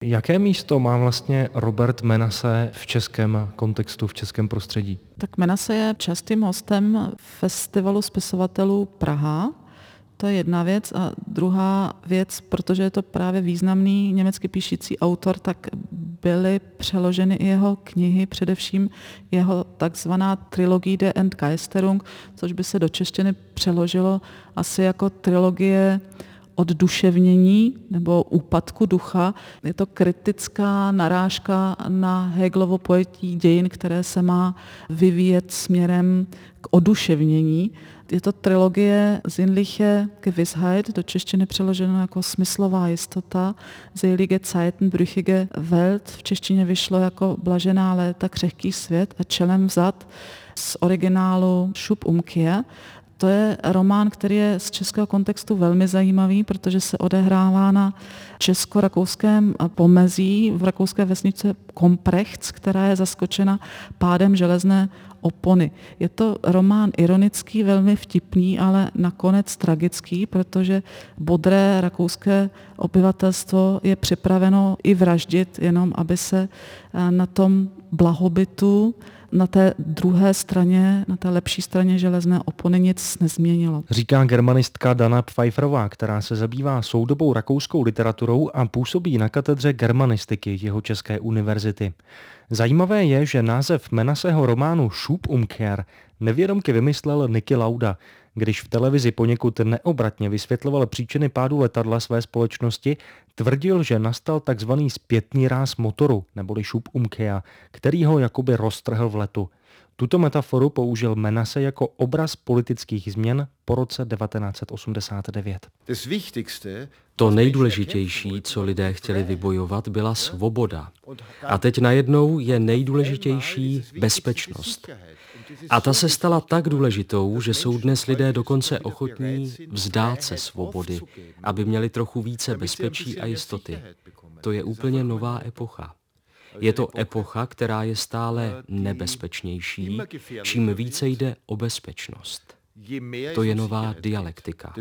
Jaké místo má vlastně Robert Menasse v českém kontextu, v českém prostředí? Tak Menasse je častým hostem festivalu spisovatelů Praha. To je jedna věc. A druhá věc, protože je to právě významný německy píšící autor, tak byly přeloženy i jeho knihy, především jeho takzvaná trilogie der Entgeisterung, což by se do češtiny přeložilo asi jako trilogie odduševnění nebo úpadku ducha. Je to kritická narážka na Hegelovo pojetí dějin, které se má vyvíjet směrem k oduševnění. Je to trilogie Sinnliche Gewissheit, do češtiny přeloženo jako smyslová jistota, Selige Zeiten, brüchige Welt, v češtině vyšlo jako blažená léta, křehký svět a čelem vzad z originálu Schubumkehr. To je román, který je z českého kontextu velmi zajímavý, protože se odehrává na česko-rakouském pomezí v rakouské vesnice Komprechts, která je zaskočena pádem železné opony. Je to román ironický, velmi vtipný, ale nakonec tragický, protože bodré rakouské obyvatelstvo je připraveno i vraždit, jenom aby se na tom blahobytu na té druhé straně, na té lepší straně železné opony nic nezměnilo. Říká germanistka Dana Pfeifferová, která se zabývá soudobou rakouskou literaturou a působí na katedře germanistiky Jihočeské univerzity. Zajímavé je, že název Menasseho románu Schubumkehr nevědomky vymyslel Niki Lauda, když v televizi poněkud neobratně vysvětloval příčiny pádu letadla své společnosti, tvrdil, že nastal takzvaný zpětný ráz motoru, neboli Schubumkehr, který ho jakoby roztrhl v letu. Tuto metaforu použil Menasse jako obraz politických změn po roce 1989. To nejdůležitější, co lidé chtěli vybojovat, byla svoboda. A teď najednou je nejdůležitější bezpečnost. A ta se stala tak důležitou, že jsou dnes lidé dokonce ochotní vzdát se svobody, aby měli trochu více bezpečí a jistoty. To je úplně nová epocha. Je to epocha, která je stále nebezpečnější, čím více jde o bezpečnost. To je nová dialektika.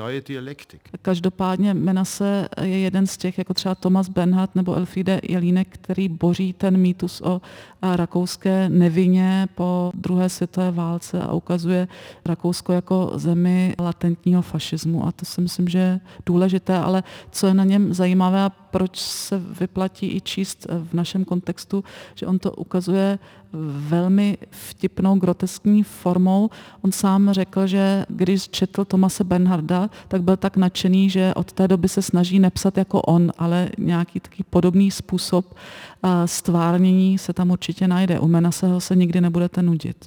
Každopádně Menasse je jeden z těch, jako třeba Thomas Bernhard nebo Elfriede Jelinek, který boří ten mýtus o rakouské nevině po druhé světové válce a ukazuje Rakousko jako zemi latentního fašismu. A to si myslím, že je důležité, ale co je na něm zajímavé a proč se vyplatí i číst v našem kontextu, že on to ukazuje velmi vtipnou, groteskní formou. On sám řekl, že když četl Thomase Bernharda, tak byl tak nadšený, že od té doby se snaží nepsat jako on, ale nějaký takový podobný způsob stvárnění se tam určitě najde. U Menasseho se nikdy nebudete nudit.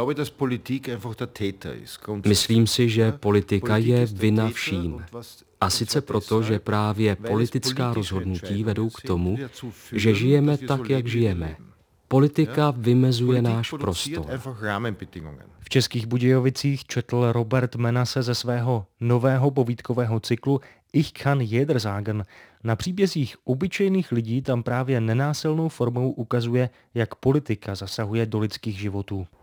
Myslím si, že politika je vina vším. A sice proto, že právě politická rozhodnutí vedou k tomu, že žijeme tak, jak žijeme. Politika vymezuje náš prostor. V Českých Budějovicích četl Robert Menasse ze svého nového povídkového cyklu Ich kann jeder sagen. Na příbězích obyčejných lidí tam právě nenásilnou formou ukazuje, jak politika zasahuje do lidských životů.